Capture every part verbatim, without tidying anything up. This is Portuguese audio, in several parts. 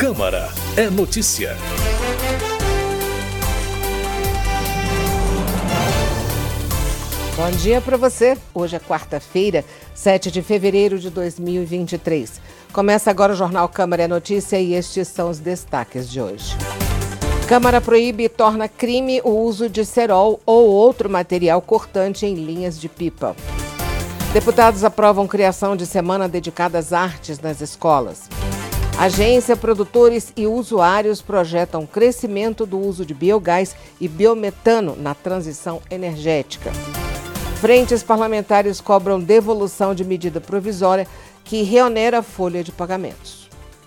Câmara é notícia. Bom dia para você. Hoje é quarta-feira, sete de fevereiro de dois mil e vinte e três. Começa agora o Jornal Câmara é Notícia e estes são os destaques de hoje. Câmara proíbe e torna crime o uso de cerol ou outro material cortante em linhas de pipa. Deputados aprovam criação de semana dedicada às artes nas escolas. Agência, produtores e usuários projetam crescimento do uso de biogás e biometano na transição energética. Frentes parlamentares cobram devolução de medida provisória que reonera a folha de pagamentos.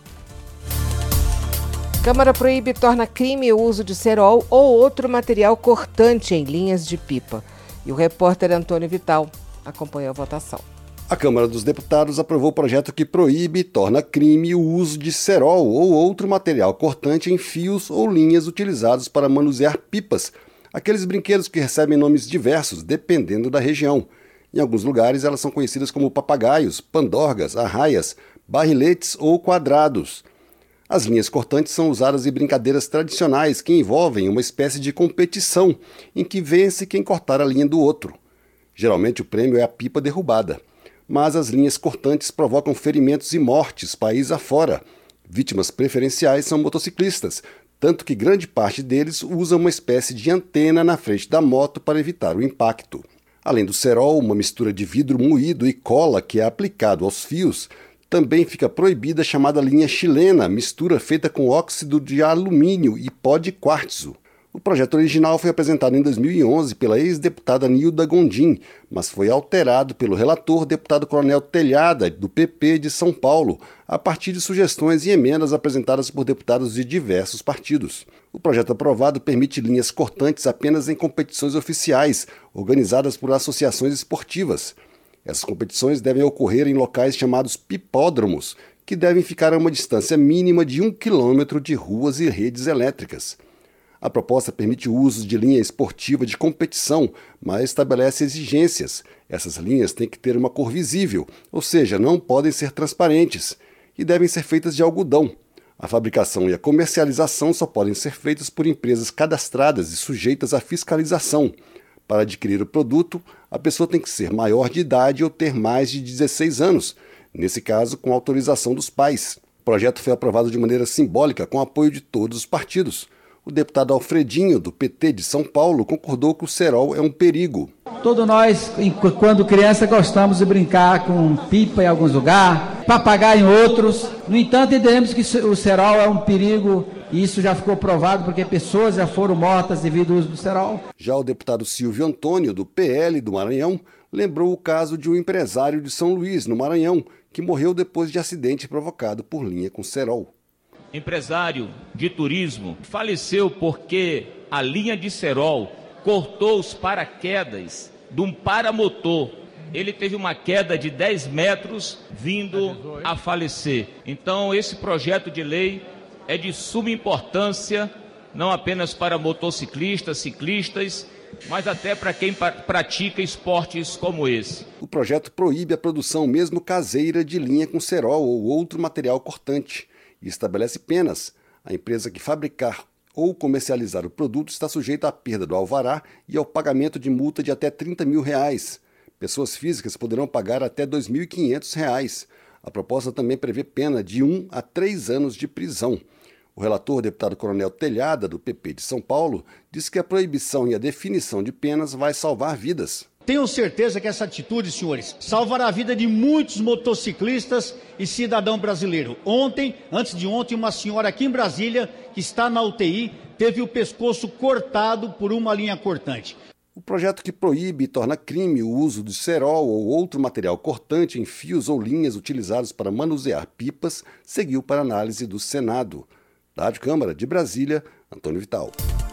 Câmara proíbe e torna crime o uso de cerol ou outro material cortante em linhas de pipa. E o repórter Antônio Vital acompanhou a votação. A Câmara dos Deputados aprovou o projeto que proíbe e torna crime o uso de cerol ou outro material cortante em fios ou linhas utilizados para manusear pipas, aqueles brinquedos que recebem nomes diversos dependendo da região. Em alguns lugares elas são conhecidas como papagaios, pandorgas, arraias, barriletes ou quadrados. As linhas cortantes são usadas em brincadeiras tradicionais que envolvem uma espécie de competição em que vence quem cortar a linha do outro. Geralmente o prêmio é a pipa derrubada. Mas as linhas cortantes provocam ferimentos e mortes país afora. Vítimas preferenciais são motociclistas, tanto que grande parte deles usa uma espécie de antena na frente da moto para evitar o impacto. Além do cerol, uma mistura de vidro moído e cola que é aplicado aos fios, também fica proibida a chamada linha chilena, mistura feita com óxido de alumínio e pó de quartzo. O projeto original foi apresentado em dois mil e onze pela ex-deputada Nilda Gondim, mas foi alterado pelo relator deputado Coronel Telhada, do P P de São Paulo, a partir de sugestões e emendas apresentadas por deputados de diversos partidos. O projeto aprovado permite linhas cortantes apenas em competições oficiais, organizadas por associações esportivas. Essas competições devem ocorrer em locais chamados pipódromos, que devem ficar a uma distância mínima de um quilômetro de ruas e redes elétricas. A proposta permite o uso de linha esportiva de competição, mas estabelece exigências. Essas linhas têm que ter uma cor visível, ou seja, não podem ser transparentes, e devem ser feitas de algodão. A fabricação e a comercialização só podem ser feitas por empresas cadastradas e sujeitas à fiscalização. Para adquirir o produto, a pessoa tem que ser maior de idade ou ter mais de dezesseis anos, nesse caso com autorização dos pais. O projeto foi aprovado de maneira simbólica com apoio de todos os partidos. O deputado Alfredinho, do P T de São Paulo, concordou que o cerol é um perigo. Todos nós, quando criança, gostamos de brincar com pipa em alguns lugares, papagaio em outros. No entanto, entendemos que o cerol é um perigo e isso já ficou provado porque pessoas já foram mortas devido ao uso do cerol. Já o deputado Silvio Antônio, do P L do Maranhão, lembrou o caso de um empresário de São Luís, no Maranhão, que morreu depois de acidente provocado por linha com cerol. Empresário de turismo, faleceu porque a linha de cerol cortou os paraquedas de um paramotor. Ele teve uma queda de dez metros vindo a falecer. Então esse projeto de lei é de suma importância, não apenas para motociclistas, ciclistas, mas até para quem pratica esportes como esse. O projeto proíbe a produção mesmo caseira de linha com cerol ou outro material cortante. E estabelece penas. A empresa que fabricar ou comercializar o produto está sujeita à perda do alvará e ao pagamento de multa de até trinta mil reais. Pessoas físicas poderão pagar até dois mil e quinhentos reais. A proposta também prevê pena de um a três anos de prisão. O relator, deputado Coronel Telhada, do P P de São Paulo, disse que a proibição e a definição de penas vai salvar vidas. Tenho certeza que essa atitude, senhores, salvará a vida de muitos motociclistas e cidadão brasileiro. Ontem, antes de ontem, uma senhora aqui em Brasília, que está na U T I, teve o pescoço cortado por uma linha cortante. O projeto que proíbe e torna crime o uso de cerol ou outro material cortante em fios ou linhas utilizados para manusear pipas seguiu para análise do Senado. Da Rádio Câmara de Brasília, Antônio Vital.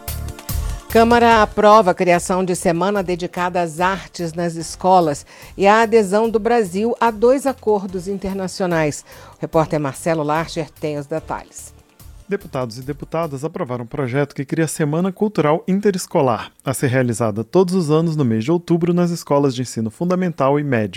Câmara aprova a criação de semana dedicada às artes nas escolas e a adesão do Brasil a dois acordos internacionais. O repórter Marcelo Larcher tem os detalhes. Deputados e deputadas aprovaram um projeto que cria a Semana Cultural Interescolar, a ser realizada todos os anos no mês de outubro nas escolas de ensino fundamental e médio.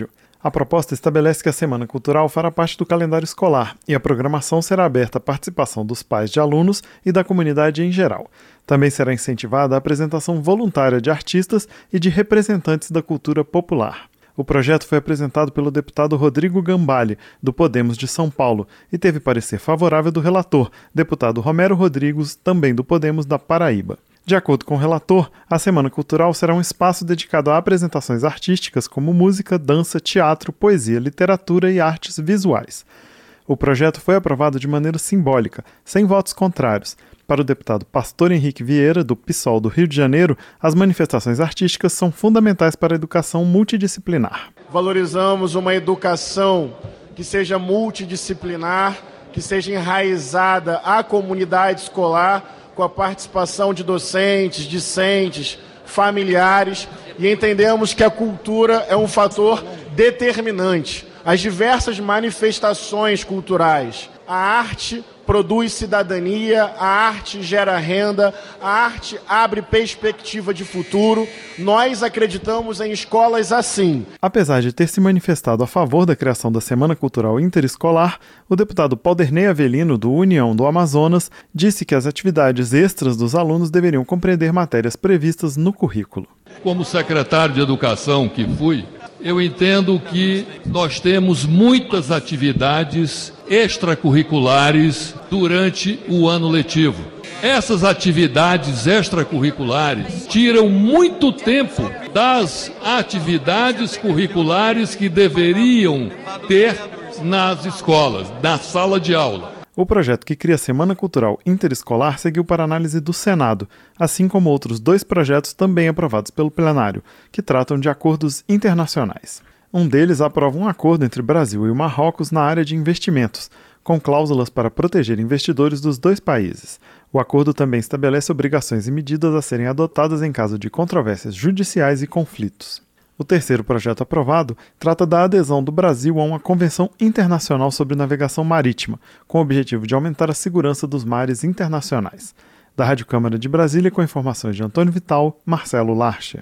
A proposta estabelece que a Semana Cultural fará parte do calendário escolar e a programação será aberta à participação dos pais de alunos e da comunidade em geral. Também será incentivada a apresentação voluntária de artistas e de representantes da cultura popular. O projeto foi apresentado pelo deputado Rodrigo Gambale, do Podemos de São Paulo, e teve parecer favorável do relator, deputado Romero Rodrigues, também do Podemos da Paraíba. De acordo com o relator, a Semana Cultural será um espaço dedicado a apresentações artísticas como música, dança, teatro, poesia, literatura e artes visuais. O projeto foi aprovado de maneira simbólica, sem votos contrários. Para o deputado Pastor Henrique Vieira, do PSOL do Rio de Janeiro, as manifestações artísticas são fundamentais para a educação multidisciplinar. Valorizamos uma educação que seja multidisciplinar, que seja enraizada à comunidade escolar, com a participação de docentes, discentes, familiares, e entendemos que a cultura é um fator determinante. As diversas manifestações culturais, a arte produz cidadania, a arte gera renda, a arte abre perspectiva de futuro. Nós acreditamos em escolas assim. Apesar de ter se manifestado a favor da criação da Semana Cultural Interescolar, o deputado Paulderney Avelino, do União do Amazonas, disse que as atividades extras dos alunos deveriam compreender matérias previstas no currículo. Como secretário de Educação que fui, eu entendo que nós temos muitas atividades extracurriculares durante o ano letivo. Essas atividades extracurriculares tiram muito tempo das atividades curriculares que deveriam ter nas escolas, na sala de aula. O projeto que cria a Semana Cultural Interescolar seguiu para análise do Senado, assim como outros dois projetos também aprovados pelo plenário, que tratam de acordos internacionais. Um deles aprova um acordo entre Brasil e o Marrocos na área de investimentos, com cláusulas para proteger investidores dos dois países. O acordo também estabelece obrigações e medidas a serem adotadas em caso de controvérsias judiciais e conflitos. O terceiro projeto aprovado trata da adesão do Brasil a uma Convenção Internacional sobre Navegação Marítima, com o objetivo de aumentar a segurança dos mares internacionais. Da Rádio Câmara de Brasília, com informações de Antônio Vital, Marcelo Larcher.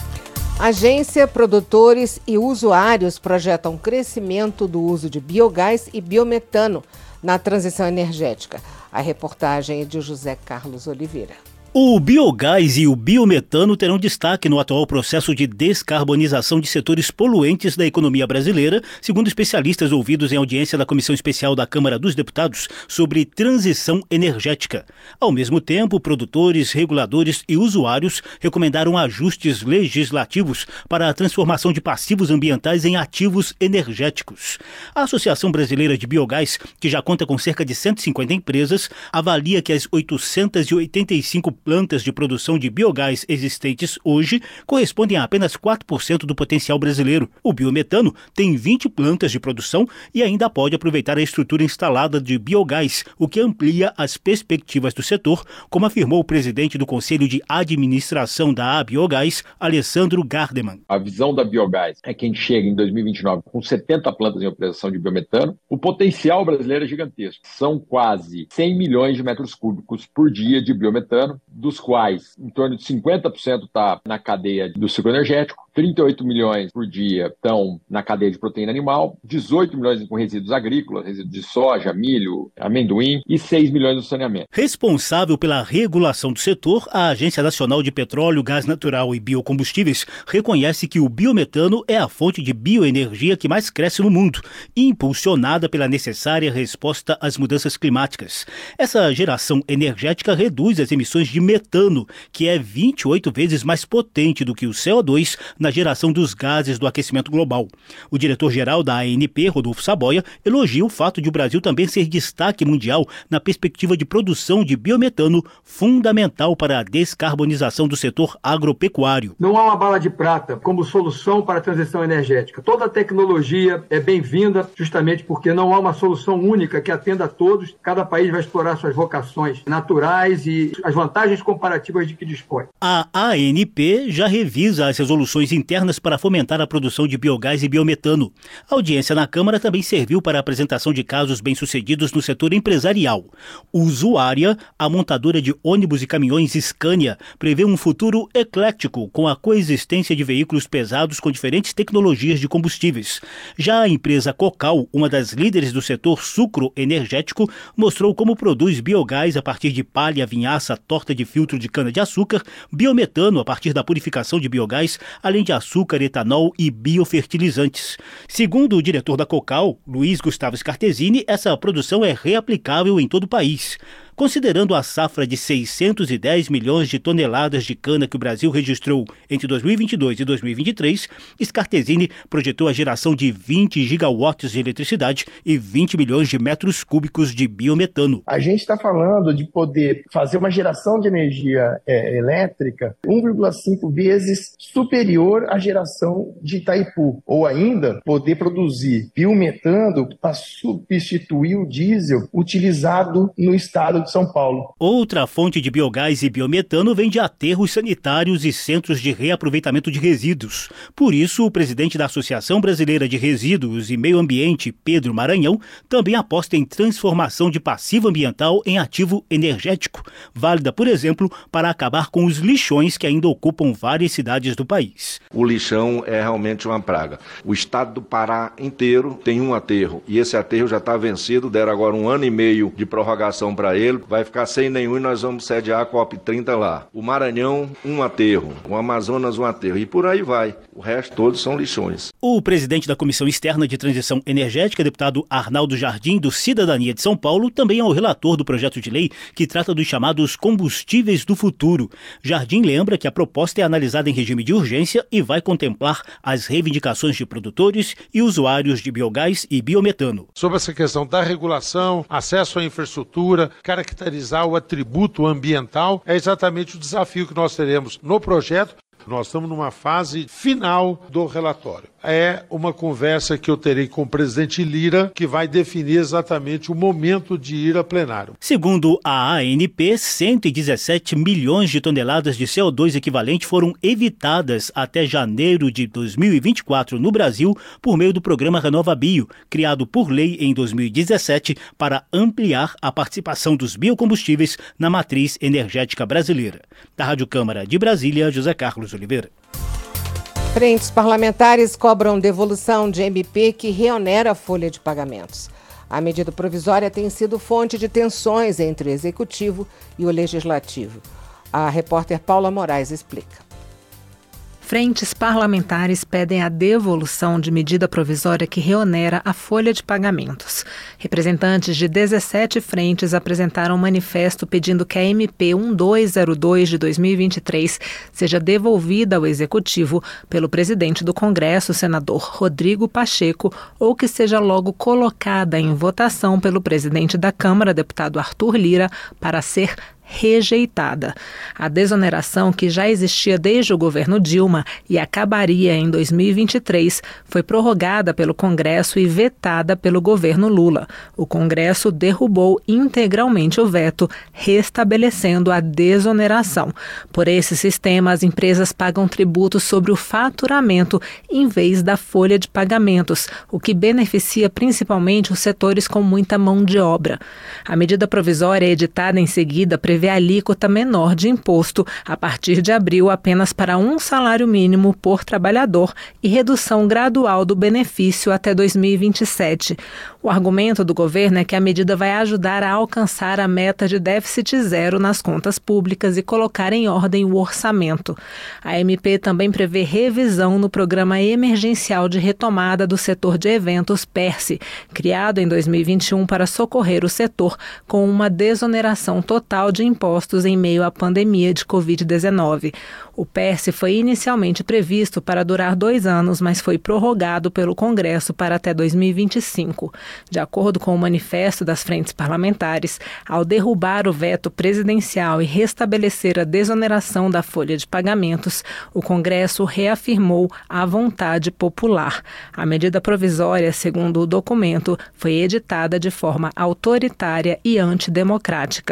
Agência, produtores e usuários projetam crescimento do uso de biogás e biometano na transição energética. A reportagem é de José Carlos Oliveira. O biogás e o biometano terão destaque no atual processo de descarbonização de setores poluentes da economia brasileira, segundo especialistas ouvidos em audiência da Comissão Especial da Câmara dos Deputados sobre transição energética. Ao mesmo tempo, produtores, reguladores e usuários recomendaram ajustes legislativos para a transformação de passivos ambientais em ativos energéticos. A Associação Brasileira de Biogás, que já conta com cerca de cento e cinquenta empresas, avalia que as oitocentas e oitenta e cinco plantas de produção de biogás existentes hoje correspondem a apenas quatro por cento do potencial brasileiro. O biometano tem vinte plantas de produção e ainda pode aproveitar a estrutura instalada de biogás, o que amplia as perspectivas do setor, como afirmou o presidente do Conselho de Administração da Abiogás, Alessandro Gardeman. A visão da Biogás é que a gente chega em dois mil e vinte e nove com setenta plantas em operação de biometano. O potencial brasileiro é gigantesco. São quase cem milhões de metros cúbicos por dia de biometano, dos quais em torno de cinquenta por cento está na cadeia do ciclo energético, trinta e oito milhões por dia estão na cadeia de proteína animal, dezoito milhões com resíduos agrícolas, resíduos de soja, milho, amendoim e seis milhões no saneamento. Responsável pela regulação do setor, a Agência Nacional de Petróleo, Gás Natural e Biocombustíveis reconhece que o biometano é a fonte de bioenergia que mais cresce no mundo, impulsionada pela necessária resposta às mudanças climáticas. Essa geração energética reduz as emissões de metano, que é vinte e oito vezes mais potente do que o C O dois na geração dos gases do aquecimento global. O diretor-geral da A N P, Rodolfo Saboia, elogia o fato de o Brasil também ser destaque mundial na perspectiva de produção de biometano, fundamental para a descarbonização do setor agropecuário. Não há uma bala de prata como solução para a transição energética. Toda a tecnologia é bem-vinda, justamente porque não há uma solução única que atenda a todos. Cada país vai explorar suas vocações naturais e as vantagens comparativas de que dispõe. A A N P já revisa as resoluções soluções internas para fomentar a produção de biogás e biometano. A audiência na Câmara também serviu para a apresentação de casos bem-sucedidos no setor empresarial. Usuária, a montadora de ônibus e caminhões Scania, prevê um futuro eclético com a coexistência de veículos pesados com diferentes tecnologias de combustíveis. Já a empresa Cocal, uma das líderes do setor sucroenergético, mostrou como produz biogás a partir de palha, vinhaça, torta de filtro de cana-de-açúcar, biometano a partir da purificação de biogás, além de açúcar, etanol e biofertilizantes. Segundo o diretor da Cocal, Luiz Gustavo Scartesini, essa produção é reaplicável em todo o país. Considerando a safra de seiscentos e dez milhões de toneladas de cana que o Brasil registrou entre dois mil e vinte e dois e dois mil e vinte e três, Scartesini projetou a geração de vinte gigawatts de eletricidade e vinte milhões de metros cúbicos de biometano. A gente está falando de poder fazer uma geração de energia é, elétrica um vírgula cinco vezes superior à geração de Itaipu, ou ainda poder produzir biometano para substituir o diesel utilizado no estado de São Paulo. Outra fonte de biogás e biometano vem de aterros sanitários e centros de reaproveitamento de resíduos. Por isso, o presidente da Associação Brasileira de Resíduos e Meio Ambiente, Pedro Maranhão, também aposta em transformação de passivo ambiental em ativo energético, válida, por exemplo, para acabar com os lixões que ainda ocupam várias cidades do país. O lixão é realmente uma praga. O estado do Pará inteiro tem um aterro, e esse aterro já está vencido, deram agora um ano e meio de prorrogação para ele, vai ficar sem nenhum e nós vamos sediar a COP trinta lá. O Maranhão, um aterro. O Amazonas, um aterro. E por aí vai. O resto todos são lixões. O presidente da Comissão Externa de Transição Energética, deputado Arnaldo Jardim, do Cidadania de São Paulo, também é o relator do projeto de lei que trata dos chamados combustíveis do futuro. Jardim lembra que a proposta é analisada em regime de urgência e vai contemplar as reivindicações de produtores e usuários de biogás e biometano. Sobre essa questão da regulação, acesso à infraestrutura, caracterizar o atributo ambiental, é exatamente o desafio que nós teremos no projeto. Nós estamos numa fase final do relatório. É uma conversa que eu terei com o presidente Lira, que vai definir exatamente o momento de ir a plenário. Segundo a A N P, cento e dezessete milhões de toneladas de C O dois equivalente foram evitadas até janeiro de dois mil e vinte e quatro no Brasil por meio do programa RenovaBio, criado por lei em dois mil e dezessete para ampliar a participação dos biocombustíveis na matriz energética brasileira. Da Rádio Câmara de Brasília, José Carlos Oliveira. Frentes parlamentares cobram devolução de M P que reonera a folha de pagamentos. A medida provisória tem sido fonte de tensões entre o Executivo e o Legislativo. A repórter Paula Moraes explica. Frentes parlamentares pedem a devolução de medida provisória que reonera a folha de pagamentos. Representantes de dezessete frentes apresentaram um manifesto pedindo que a M P um dois zero dois de dois mil e vinte e três seja devolvida ao Executivo pelo presidente do Congresso, senador Rodrigo Pacheco, ou que seja logo colocada em votação pelo presidente da Câmara, deputado Arthur Lira, para ser rejeitada. A desoneração, que já existia desde o governo Dilma e acabaria em dois mil e vinte e três, foi prorrogada pelo Congresso e vetada pelo governo Lula. O Congresso derrubou integralmente o veto, restabelecendo a desoneração. Por esse sistema, as empresas pagam tributo sobre o faturamento em vez da folha de pagamentos, o que beneficia principalmente os setores com muita mão de obra. A medida provisória editada em seguida prevê a alíquota menor de imposto a partir de abril apenas para um salário mínimo por trabalhador e redução gradual do benefício até dois mil e vinte e sete. O argumento do governo é que a medida vai ajudar a alcançar a meta de déficit zero nas contas públicas e colocar em ordem o orçamento. A M P também prevê revisão no Programa Emergencial de Retomada do Setor de Eventos, PERSE, criado em dois mil e vinte e um para socorrer o setor com uma desoneração total de impostos em meio à pandemia de covid dezenove. O PERSE foi inicialmente previsto para durar dois anos, mas foi prorrogado pelo Congresso para até dois mil e vinte e cinco. De acordo com o manifesto das frentes parlamentares, ao derrubar o veto presidencial e restabelecer a desoneração da folha de pagamentos, o Congresso reafirmou a vontade popular. A medida provisória, segundo o documento, foi editada de forma autoritária e antidemocrática.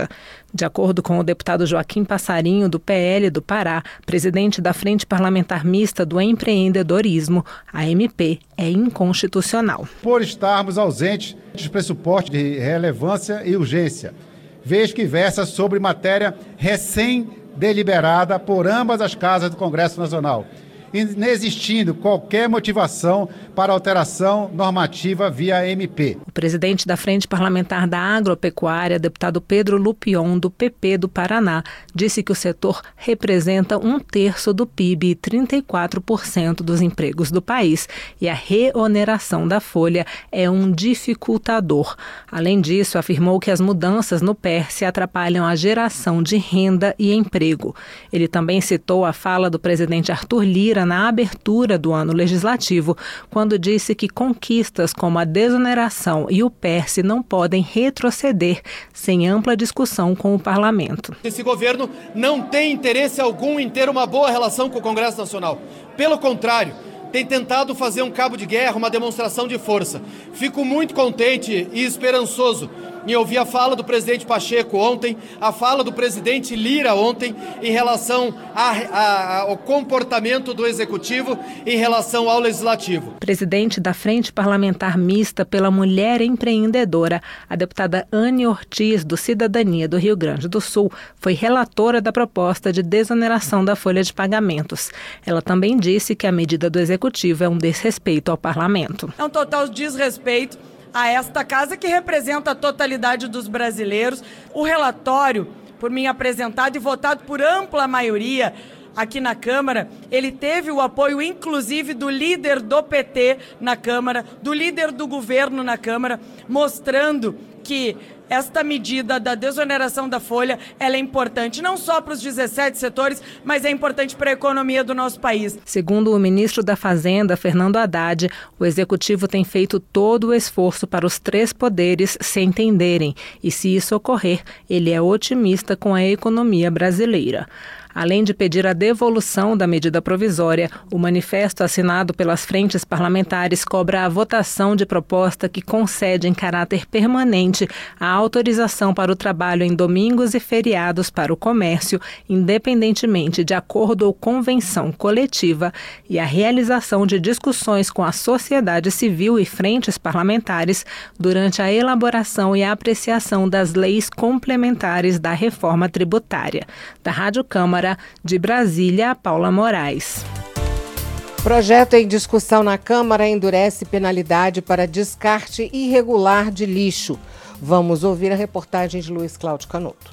De acordo com o deputado Joaquim Passarinho, do P L do Pará, presidente da Frente Parlamentar Mista do Empreendedorismo, a M P é inconstitucional. Por estarmos ausentes dos pressupostos de relevância e urgência, vez que versa sobre matéria recém-deliberada por ambas as casas do Congresso Nacional, inexistindo qualquer motivação para alteração normativa via M P. O presidente da Frente Parlamentar da Agropecuária, deputado Pedro Lupion, do P P do Paraná, disse que o setor representa um terço do P I B e trinta e quatro por cento dos empregos do país e a reoneração da folha é um dificultador. Além disso, afirmou que as mudanças no P E R S atrapalham a geração de renda e emprego. Ele também citou a fala do presidente Arthur Lira na abertura do ano legislativo, quando disse que conquistas como a desoneração e o P E R S não podem retroceder sem ampla discussão com o parlamento. Esse governo não tem interesse algum em ter uma boa relação com o Congresso Nacional. Pelo contrário, tem tentado fazer um cabo de guerra, uma demonstração de força. Fico muito contente e esperançoso em ouvir a fala do presidente Pacheco ontem, a fala do presidente Lira ontem, em relação a, a, ao comportamento do Executivo em relação ao Legislativo. Presidente da Frente Parlamentar Mista pela Mulher Empreendedora, a deputada Anne Ortiz, do Cidadania do Rio Grande do Sul, foi relatora da proposta de desoneração da folha de pagamentos. Ela também disse que a medida do Executivo é um desrespeito ao parlamento. É um total desrespeito a esta casa que representa a totalidade dos brasileiros. O relatório, por mim apresentado e votado por ampla maioria aqui na Câmara, ele teve o apoio inclusive do líder do P T na Câmara, do líder do governo na Câmara, mostrando que esta medida da desoneração da folha, ela é importante não só para os dezessete setores, mas é importante para a economia do nosso país. Segundo o ministro da Fazenda, Fernando Haddad, o Executivo tem feito todo o esforço para os três poderes se entenderem e, se isso ocorrer, ele é otimista com a economia brasileira. Além de pedir a devolução da medida provisória, o manifesto assinado pelas frentes parlamentares cobra a votação de proposta que concede em caráter permanente a autorização para o trabalho em domingos e feriados para o comércio, independentemente de acordo ou convenção coletiva, e a realização de discussões com a sociedade civil e frentes parlamentares durante a elaboração e a apreciação das leis complementares da reforma tributária. Da Rádio Câmara de Brasília, Paula Moraes. Projeto em discussão na Câmara endurece penalidade para descarte irregular de lixo. Vamos ouvir a reportagem de Luiz Cláudio Canuto.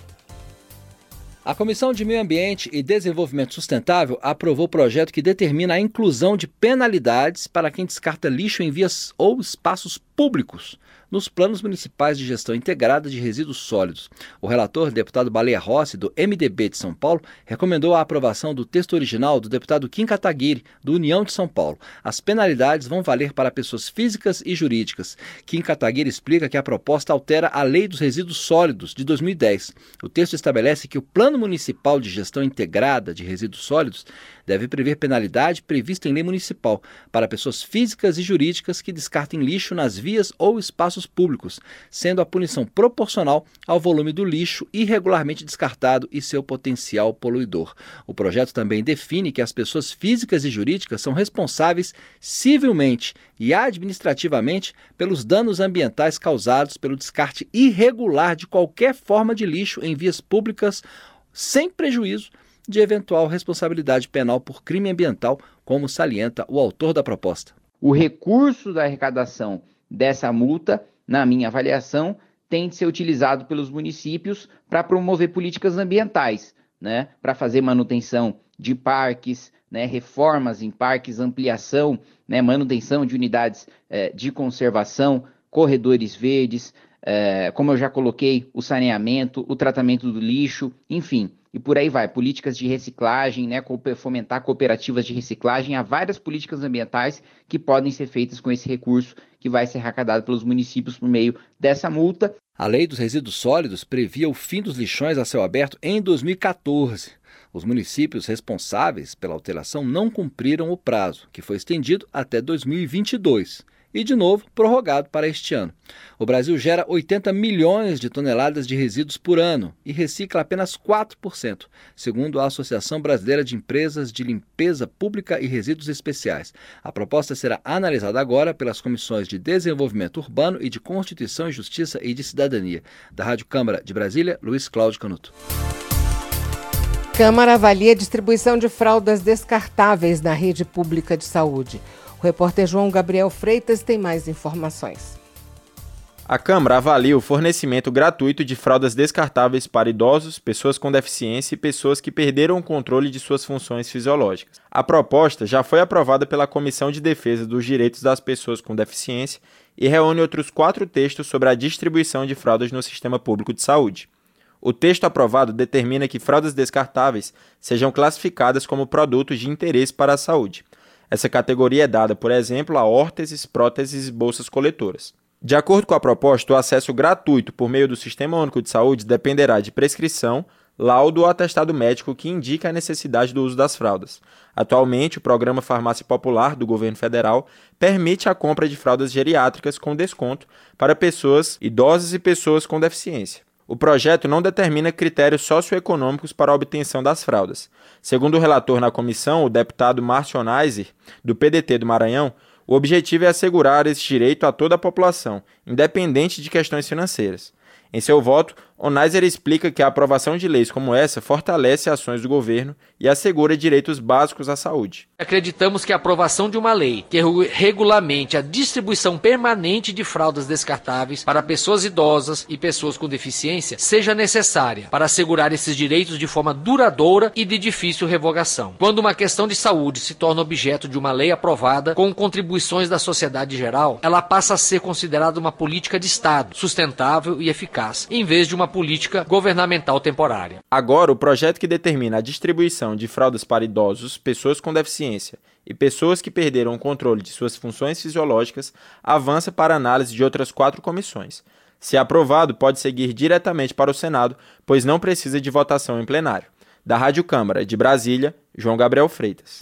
A Comissão de Meio Ambiente e Desenvolvimento Sustentável aprovou o projeto que determina a inclusão de penalidades para quem descarta lixo em vias ou espaços públicos nos planos municipais de gestão integrada de resíduos sólidos. O relator, deputado Baleia Rossi, do M D B de São Paulo, recomendou a aprovação do texto original do deputado Kim Kataguiri, do União de São Paulo. As penalidades vão valer para pessoas físicas e jurídicas. Kim Kataguiri explica que a proposta altera a Lei dos Resíduos Sólidos, de dois mil e dez. O texto estabelece que o Plano Municipal de Gestão Integrada de Resíduos Sólidos deve prever penalidade prevista em lei municipal para pessoas físicas e jurídicas que descartem lixo nas vias ou espaços públicos, sendo a punição proporcional ao volume do lixo irregularmente descartado e seu potencial poluidor. O projeto também define que as pessoas físicas e jurídicas são responsáveis civilmente e administrativamente pelos danos ambientais causados pelo descarte irregular de qualquer forma de lixo em vias públicas, sem prejuízo de eventual responsabilidade penal por crime ambiental, como salienta o autor da proposta. O recurso da arrecadação dessa multa, na minha avaliação, tem de ser utilizado pelos municípios para promover políticas ambientais, né? Para fazer manutenção de parques, né? Reformas em parques, ampliação, né? Manutenção de unidades eh, de conservação, corredores verdes, eh, como eu já coloquei, o saneamento, o tratamento do lixo, enfim. E por aí vai, políticas de reciclagem, né, fomentar cooperativas de reciclagem, há várias políticas ambientais que podem ser feitas com esse recurso que vai ser arrecadado pelos municípios por meio dessa multa. A Lei dos Resíduos Sólidos previa o fim dos lixões a céu aberto em dois mil e catorze. Os municípios responsáveis pela alteração não cumpriram o prazo, que foi estendido até dois mil e vinte e dois. e, de novo, prorrogado para este ano. O Brasil gera oitenta milhões de toneladas de resíduos por ano e recicla apenas quatro por cento, segundo a Associação Brasileira de Empresas de Limpeza Pública e Resíduos Especiais. A proposta será analisada agora pelas Comissões de Desenvolvimento Urbano e de Constituição e Justiça e de Cidadania. Da Rádio Câmara de Brasília, Luiz Cláudio Canuto. Câmara avalia a distribuição de fraldas descartáveis na rede pública de saúde. O repórter João Gabriel Freitas tem mais informações. A Câmara avalia o fornecimento gratuito de fraldas descartáveis para idosos, pessoas com deficiência e pessoas que perderam o controle de suas funções fisiológicas. A proposta já foi aprovada pela Comissão de Defesa dos Direitos das Pessoas com Deficiência e reúne outros quatro textos sobre a distribuição de fraldas no sistema público de saúde. O texto aprovado determina que fraldas descartáveis sejam classificadas como produtos de interesse para a saúde. Essa categoria é dada, por exemplo, a órteses, próteses e bolsas coletoras. De acordo com a proposta, o acesso gratuito por meio do Sistema Único de Saúde dependerá de prescrição, laudo ou atestado médico que indica a necessidade do uso das fraldas. Atualmente, o Programa Farmácia Popular do Governo Federal permite a compra de fraldas geriátricas com desconto para pessoas idosas e pessoas com deficiência. O projeto não determina critérios socioeconômicos para a obtenção das fraldas. Segundo o relator na comissão, o deputado Márcio Onaiser, do P D T do Maranhão, o objetivo é assegurar esse direito a toda a população, independente de questões financeiras. Em seu voto, Onaiser explica que a aprovação de leis como essa fortalece ações do governo e assegura direitos básicos à saúde. Acreditamos que a aprovação de uma lei que regulamente a distribuição permanente de fraldas descartáveis para pessoas idosas e pessoas com deficiência seja necessária para assegurar esses direitos de forma duradoura e de difícil revogação. Quando uma questão de saúde se torna objeto de uma lei aprovada com contribuições da sociedade geral, ela passa a ser considerada uma política de Estado, sustentável e eficaz, em vez de uma política governamental temporária. Agora, o projeto que determina a distribuição de fraldas para idosos, pessoas com deficiência e pessoas que perderam o controle de suas funções fisiológicas avança para análise de outras quatro comissões. Se aprovado, pode seguir diretamente para o Senado, pois não precisa de votação em plenário. Da Rádio Câmara de Brasília, João Gabriel Freitas.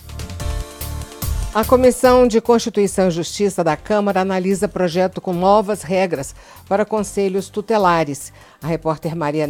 A Comissão de Constituição e Justiça da Câmara analisa projeto com novas regras para conselhos tutelares. A repórter Maria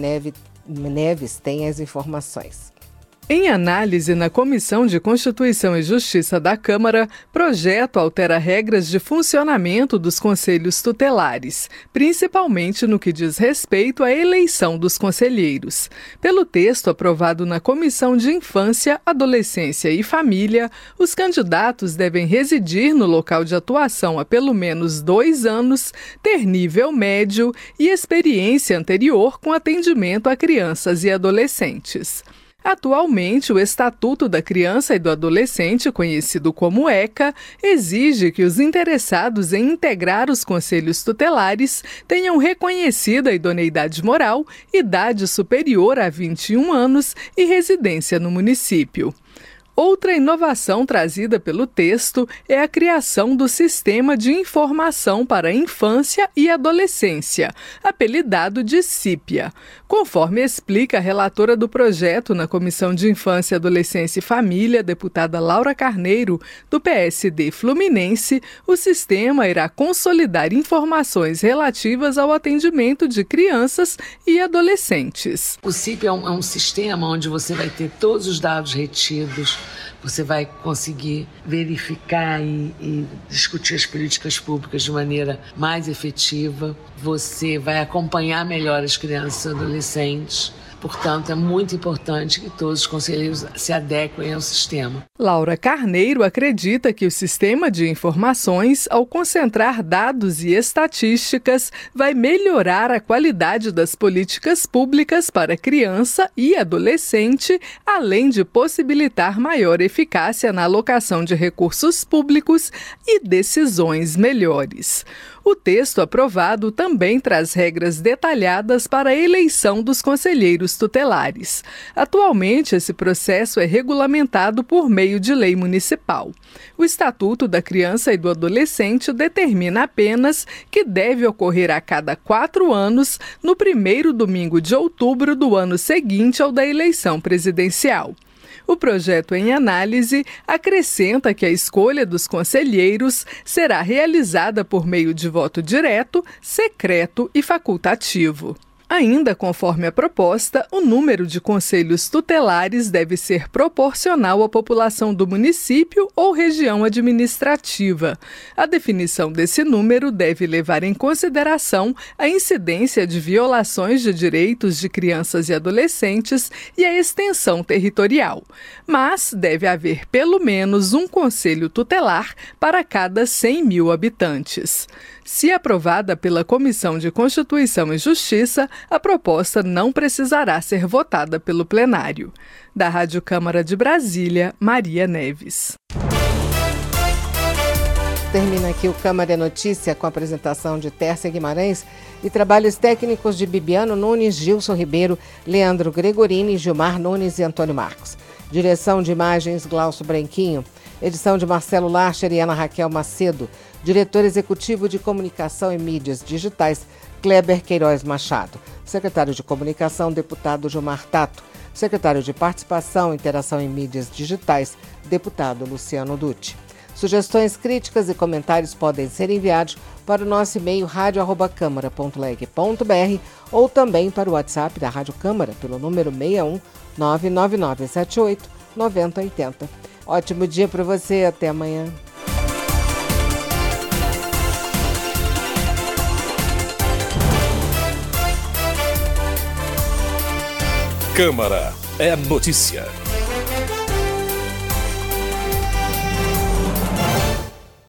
Neves tem as informações. Em análise na Comissão de Constituição e Justiça da Câmara, projeto altera regras de funcionamento dos conselhos tutelares, principalmente no que diz respeito à eleição dos conselheiros. Pelo texto aprovado na Comissão de Infância, Adolescência e Família, os candidatos devem residir no local de atuação há pelo menos dois anos, ter nível médio e experiência anterior com atendimento a crianças e adolescentes. Atualmente, o Estatuto da Criança e do Adolescente, conhecido como ECA, exige que os interessados em integrar os conselhos tutelares tenham reconhecida idoneidade moral, idade superior a vinte e um anos e residência no município. Outra inovação trazida pelo texto é a criação do Sistema de Informação para a Infância e Adolescência, apelidado de SIPIA. Conforme explica a relatora do projeto na Comissão de Infância, Adolescência e Família, deputada Laura Carneiro, do P S D Fluminense, o sistema irá consolidar informações relativas ao atendimento de crianças e adolescentes. O SIPIA é um, é um sistema onde você vai ter todos os dados retidos, você vai conseguir verificar e, e discutir as políticas públicas de maneira mais efetiva. Você vai acompanhar melhor as crianças e adolescentes. Portanto, é muito importante que todos os conselheiros se adequem ao sistema. Laura Carneiro acredita que o sistema de informações, ao concentrar dados e estatísticas, vai melhorar a qualidade das políticas públicas para criança e adolescente, além de possibilitar maior eficácia na alocação de recursos públicos e decisões melhores. O texto aprovado também traz regras detalhadas para a eleição dos conselheiros tutelares. Atualmente, esse processo é regulamentado por meio de lei municipal. O Estatuto da Criança e do Adolescente determina apenas que deve ocorrer a cada quatro anos, no primeiro domingo de outubro do ano seguinte ao da eleição presidencial. O projeto em análise acrescenta que a escolha dos conselheiros será realizada por meio de voto direto, secreto e facultativo. Ainda conforme a proposta, o número de conselhos tutelares deve ser proporcional à população do município ou região administrativa. A definição desse número deve levar em consideração a incidência de violações de direitos de crianças e adolescentes e a extensão territorial. Mas deve haver pelo menos um conselho tutelar para cada cem mil habitantes. Se aprovada pela Comissão de Constituição e Justiça, a proposta não precisará ser votada pelo plenário. Da Rádio Câmara de Brasília, Maria Neves. Termina aqui o Câmara é Notícia com a apresentação de Tércia Guimarães e trabalhos técnicos de Bibiano Nunes, Gilson Ribeiro, Leandro Gregorini, Gilmar Nunes e Antônio Marcos. Direção de imagens, Glaucio Branquinho. Edição de Marcelo Larcher e Ana Raquel Macedo. Diretor Executivo de Comunicação e Mídias Digitais, Kleber Queiroz Machado. Secretário de Comunicação, deputado Gilmar Tato. Secretário de Participação, Interação em Mídias Digitais, deputado Luciano Dutti. Sugestões, críticas e comentários podem ser enviados para o nosso e-mail rádio arroba câmara ponto leg ponto br ou também para o WhatsApp da Rádio Câmara pelo número seis um nove nove nove sete oito nove zero oito zero. Ótimo dia para você, até amanhã. Câmara é notícia.